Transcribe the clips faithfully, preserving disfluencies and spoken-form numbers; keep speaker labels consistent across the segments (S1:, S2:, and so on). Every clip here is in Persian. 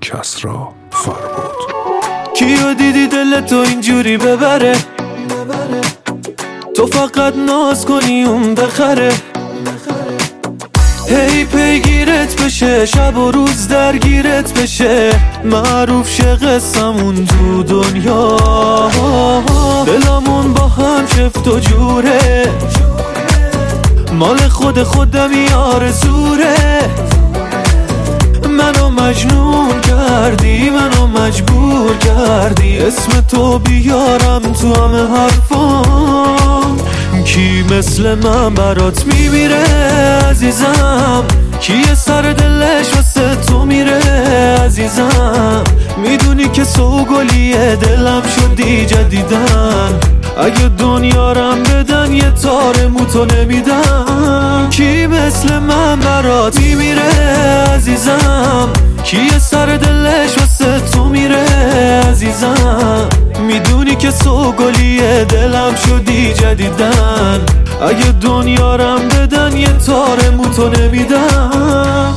S1: کسری فرباد.
S2: کیو دیدی دلتو اینجوری ببره؟ تو فقط ناز کنی اون بخره. هی پیگیرت بشه، شب و روز درگیرت بشه، معروف شه قصمون تو دنیا. دلمون با هم شفت و جوره، مال خود خودمی آرزوره. منو مجنون کردی، منو مجبور کردی، اسم تو بیارم تو همه حرفام. کی مثل من برات میمیره عزیزم؟ کیه سر دلش واسه تو میره عزیزم؟ میدونی که سوگلیه دلم شدی جدیدن، اگه دنیارم بدن یه تار موتو نمیدم. کی مثل من برات میمیره عزیزم؟ کیه سر دلش واسه تو میره عزیزم؟ میدونی که سوگلیه دلم شدی جدیدن، اگه دنیارم بدن یه تار موتو نمیدم.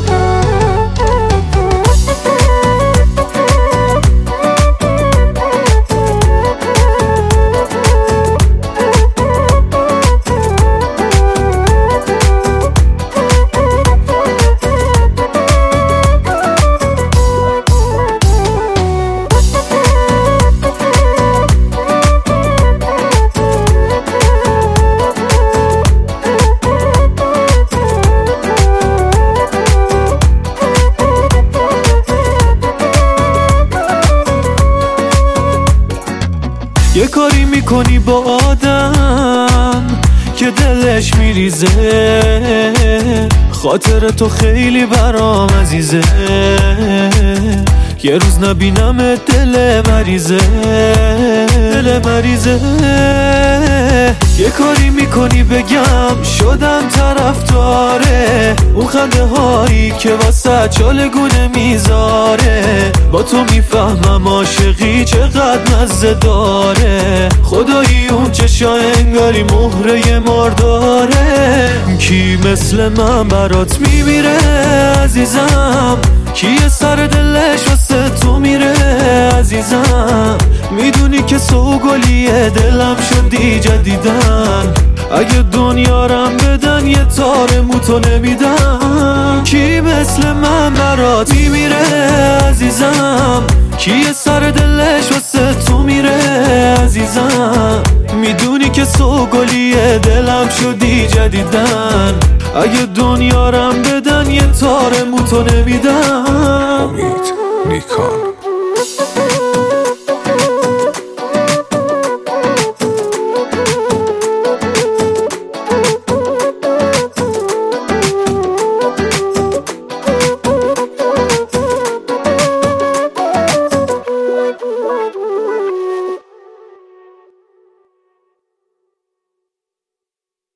S2: یه کاری میکنی با آدم که دلش میریزه، خاطر تو خیلی برام عزیزه. یه روز نبینم دل مریضه، دل مریضه. یه کاری میکنی بگم شدم طرفداره، اون خنده هایی که واسه چالگونه میذاره. با تو میفهمم عاشقی چقدر مزه داره، خدایی اون چشا انگاری مهره مارداره. کی مثل من برات میمیره عزیزم؟ کیه سر دلش واسه تو میره عزیزم؟ میدونی که سوگلیه دلم شدی جدیدن، اگه دنیارم بدن یه تار موتو نمیدم. کی مثل من برات میمیره عزیزم؟ کیه سر دلش واسه تو میره عزیزم؟ میدونی که سوگلیه دلم شدی جدیدن، اگه دنیارم بدن یه تار موتو نمیدم.
S1: امید نیکان.
S3: Thank you.